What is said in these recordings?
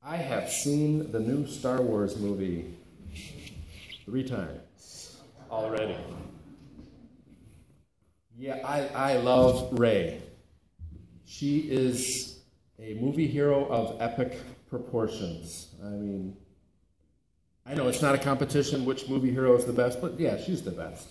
I have seen the new Star Wars movie 3 times already. Yeah, I love Rey. She is a movie hero of epic proportions. I mean, I know it's not a competition which movie hero is the best, but yeah, she's the best.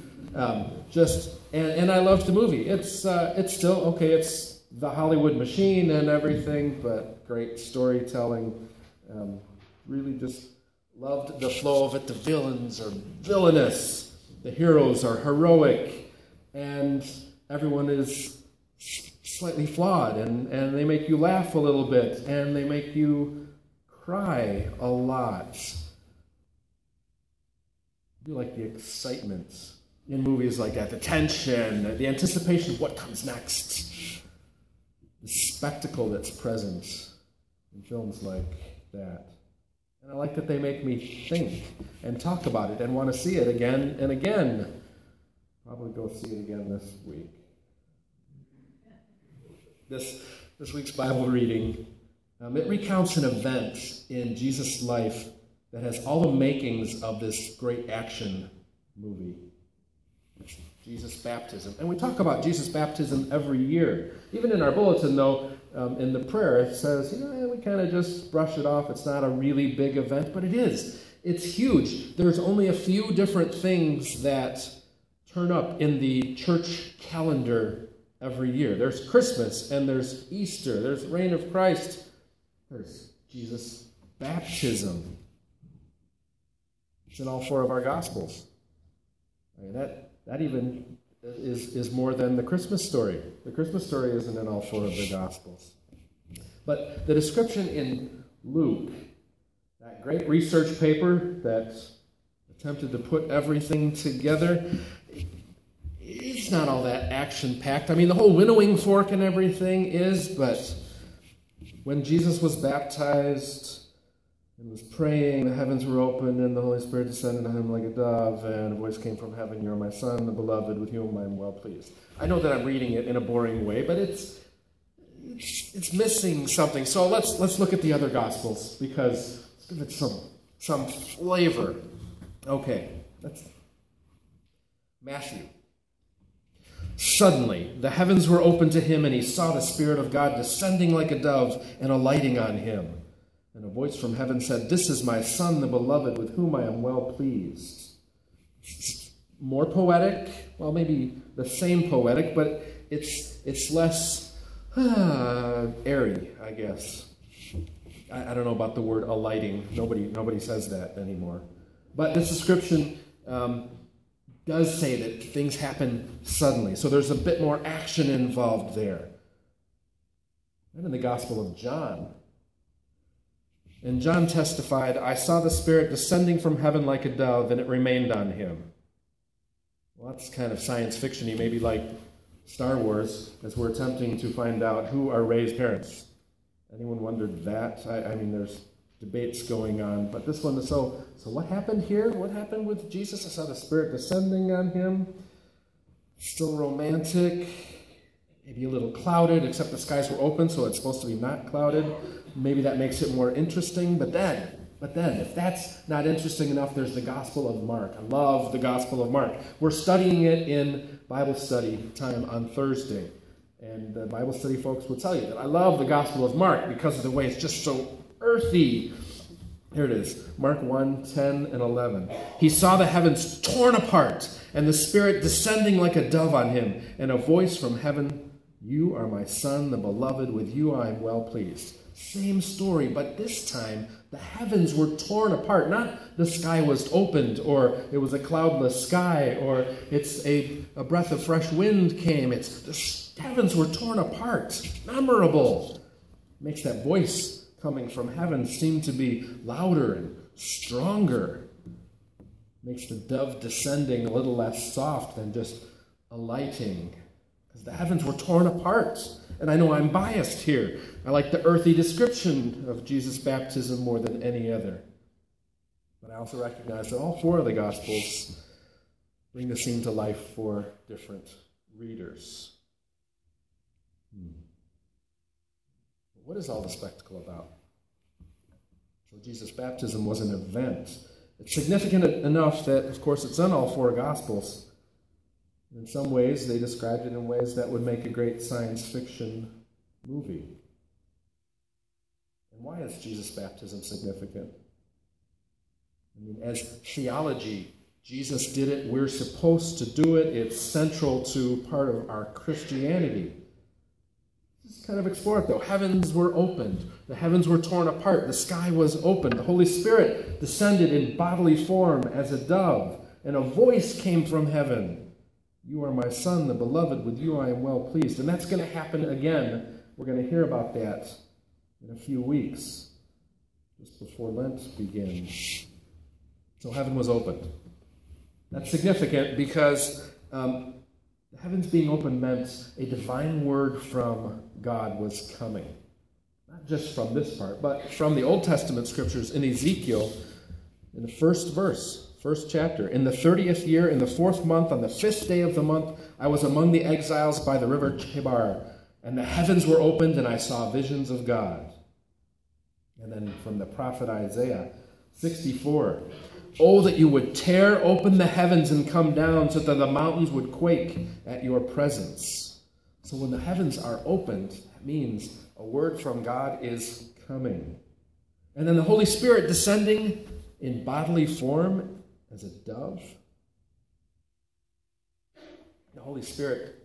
And I loved the movie. It's still okay. It's the Hollywood machine and everything, but great storytelling. Really just loved the flow of it. The villains are villainous. The heroes are heroic, and everyone is slightly flawed, and they make you laugh a little bit, and they make you cry a lot. I do like the excitement in movies like that, the tension, the anticipation of what comes next, the spectacle that's present in films like that. And I like that they make me think and talk about it and want to see it again and again. Probably go see it again this week. This week's Bible reading, it recounts an event in Jesus' life that has all the makings of this great action movie. Jesus' baptism. And we talk about Jesus' baptism every year. Even in our bulletin, though, in the prayer, it says, we kind of just brush it off. It's not a really big event, but it is. It's huge. There's only a few different things that turn up in the church calendar every year. There's Christmas, and there's Easter, there's the reign of Christ, there's Jesus' baptism. It's in all 4 of our Gospels. I mean, that even is more than the Christmas story. The Christmas story isn't in all 4 of the Gospels. But the description in Luke, that great research paper that attempted to put everything together, it's not all that action-packed. I mean, the whole winnowing fork and everything is, but when Jesus was baptized and was praying, the heavens were opened, and the Holy Spirit descended on him like a dove, and a voice came from heaven, "You are my Son, the beloved, with whom I am well pleased." I know that I'm reading it in a boring way, but it's missing something. So let's look at the other Gospels, because let's give it some flavor. Okay, Matthew. Suddenly, the heavens were opened to him, and he saw the Spirit of God descending like a dove and alighting on him. And a voice from heaven said, "This is my Son, the beloved, with whom I am well pleased." More poetic, well, maybe the same poetic, but it's less airy, I guess. I don't know about the word alighting. Nobody says that anymore. But this description does say that things happen suddenly. So there's a bit more action involved there. And in the Gospel of John, and John testified, "I saw the Spirit descending from heaven like a dove, and it remained on him." Well, that's kind of science fiction-y, maybe like Star Wars, as we're attempting to find out who are Rey's parents. Anyone wondered that? I mean, there's debates going on, but this one is so what happened here? What happened with Jesus? I saw the Spirit descending on him. Still romantic, maybe a little clouded, except the skies were open, so it's supposed to be not clouded. Maybe that makes it more interesting, but then, if that's not interesting enough, there's the Gospel of Mark. I love the Gospel of Mark. We're studying it in Bible study time on Thursday, and the Bible study folks will tell you that I love the Gospel of Mark because of the way it's just so earthy. Here it is, Mark 1:10 and 11. He saw the heavens torn apart, and the Spirit descending like a dove on him, and a voice from heaven, "You are my Son, the beloved, with you I am well pleased." Same story, but this time the heavens were torn apart. Not the sky was opened, or it was a cloudless sky, or it's a breath of fresh wind came. It's the heavens were torn apart. Memorable. Makes that voice coming from heaven seem to be louder and stronger. Makes the dove descending a little less soft than just alighting. Because the heavens were torn apart. And I know I'm biased here. I like the earthy description of Jesus' baptism more than any other. But I also recognize that all 4 of the Gospels bring the scene to life for different readers. What is all the spectacle about? Jesus' baptism was an event. It's significant enough that, of course, it's in all four Gospels. In some ways, they described it in ways that would make a great science fiction movie. And why is Jesus' baptism significant? I mean, as theology, Jesus did it. We're supposed to do it. It's central to part of our Christianity. Let's kind of explore it, though. Heavens were opened. The heavens were torn apart. The sky was opened. The Holy Spirit descended in bodily form as a dove, and a voice came from heaven. You are my Son, the beloved. With you I am well pleased. And that's going to happen again. We're going to hear about that in a few weeks, just before Lent begins. So heaven was opened. That's significant because the heavens being opened meant a divine word from God was coming. Not just from this part, but from the Old Testament scriptures in Ezekiel, in the first verse, first chapter. In the 30th year, in the 4th month, on the 5th day of the month, I was among the exiles by the river Chebar, and the heavens were opened, and I saw visions of God. And then from the prophet Isaiah 64, oh, that you would tear open the heavens and come down so that the mountains would quake at your presence. So when the heavens are opened, that means a word from God is coming. And then the Holy Spirit descending in bodily form as a dove. The Holy Spirit,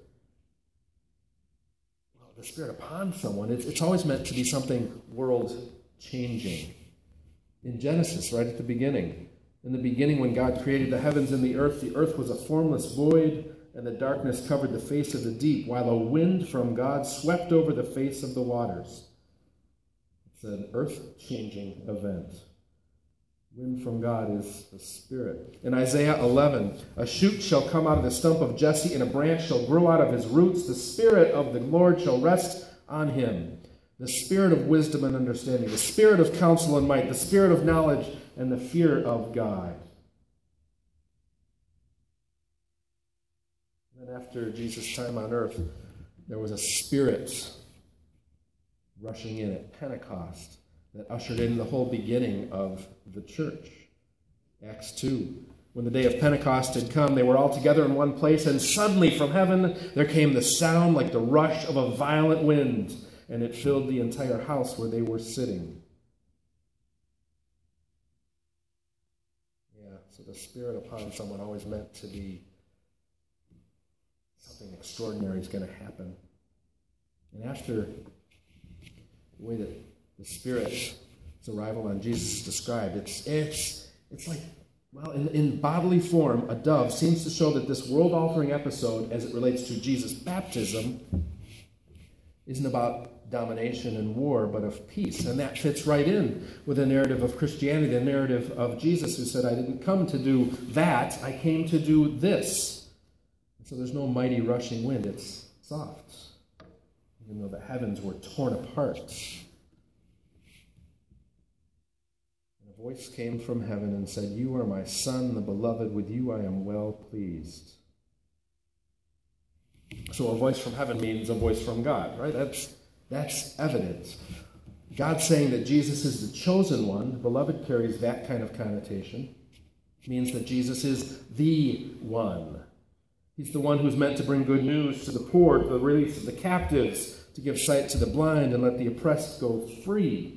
well, the Spirit upon someone, it's always meant to be something world-changing. In Genesis, right at the beginning, in the beginning, when God created the heavens and the earth was a formless void, and the darkness covered the face of the deep, while a wind from God swept over the face of the waters. It's an earth-changing event. Wind from God is the Spirit. In Isaiah 11, a shoot shall come out of the stump of Jesse, and a branch shall grow out of his roots. The Spirit of the Lord shall rest on him. The Spirit of wisdom and understanding, the Spirit of counsel and might, the Spirit of knowledge and the fear of God. And after Jesus' time on earth, there was a Spirit rushing in at Pentecost that ushered in the whole beginning of the church. Acts 2. When the day of Pentecost had come, they were all together in one place, and suddenly from heaven there came the sound like the rush of a violent wind, and it filled the entire house where they were sitting. Yeah, so the Spirit upon someone always meant to be something extraordinary is going to happen. And after the way that the Spirit's arrival on Jesus is described, it's like, well, in bodily form, a dove seems to show that this world-altering episode, as it relates to Jesus' baptism, isn't about domination and war, but of peace. And that fits right in with the narrative of Christianity, the narrative of Jesus, who said, I didn't come to do that, I came to do this. And so there's no mighty rushing wind, it's soft, even though the heavens were torn apart. And a voice came from heaven and said, You are my Son, the beloved, with you I am well pleased. So a voice from heaven means a voice from God, right? That's evident. God saying that Jesus is the chosen one, beloved carries that kind of connotation. It means that Jesus is the one. He's the one who's meant to bring good news to the poor, to the release of the captives, to give sight to the blind and let the oppressed go free.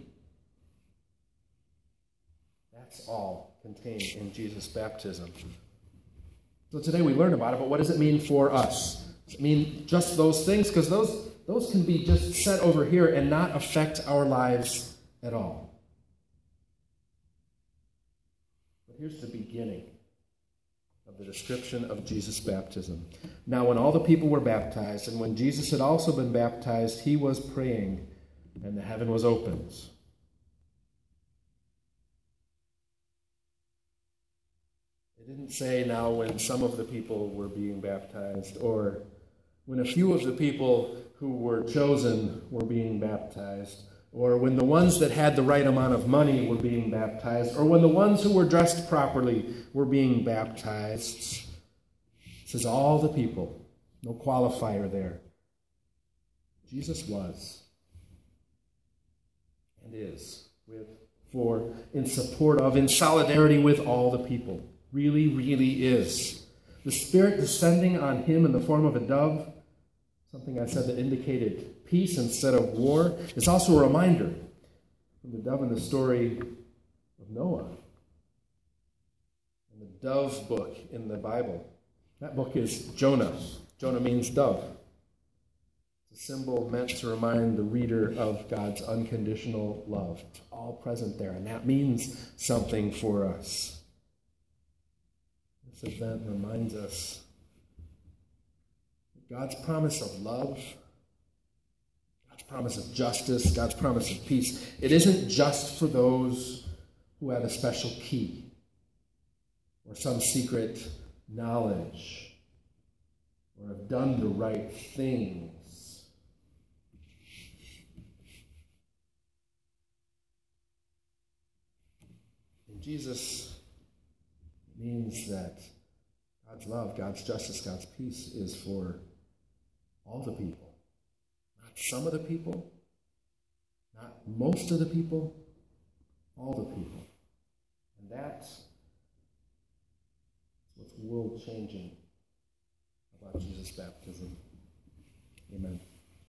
That's all contained in Jesus' baptism. So today we learn about it, but what does it mean for us? Does it mean just those things? Because those can be just set over here and not affect our lives at all. But here's the beginning of the description of Jesus' baptism. Now, when all the people were baptized, and when Jesus had also been baptized, he was praying, and the heaven was opened. It didn't say now when some of the people were being baptized, or when a few of the people who were chosen were being baptized, or when the ones that had the right amount of money were being baptized, or when the ones who were dressed properly were being baptized. It says all the people, no qualifier there. Jesus was and is with in support of, in solidarity with all the people. Really, really is. The Spirit descending on him in the form of a dove, something I said that indicated peace instead of war, is also a reminder from the dove in the story of Noah. And the dove book in the Bible, that book is Jonah. Jonah means dove. It's a symbol meant to remind the reader of God's unconditional love. It's all present there, and that means something for us. This event reminds us that God's promise of love, God's promise of justice, God's promise of peace, it isn't just for those who have a special key or some secret knowledge or have done the right things. And Jesus means that God's love, God's justice, God's peace is for all the people. Not some of the people, not most of the people, all the people. And that's what's world-changing about Jesus' baptism. Amen.